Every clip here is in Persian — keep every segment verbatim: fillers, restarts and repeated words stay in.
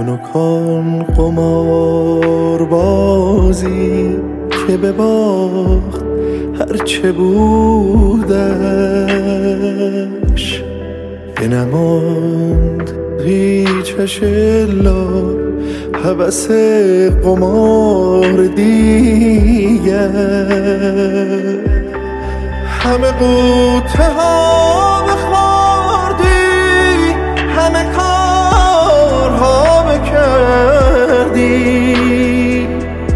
کن و کن قمار بازی که بباخت هرچه بودش، بنماند هیچش الا هوس قمار دیگر. همه قوطه ها بخوردی، همه کارها بکردی،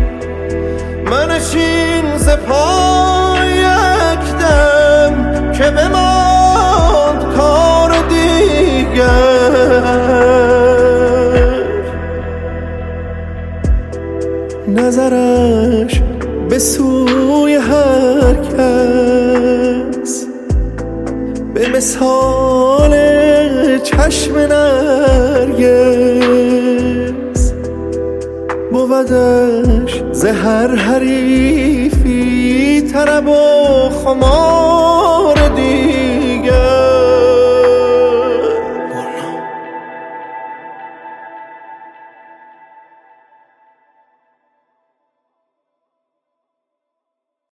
منشین ز پای یک دم که بماند کار دیگر. نظرش به سوی هر کس به مثال چشم نرگس، بودش ز هر حریفی طرب و خمار دی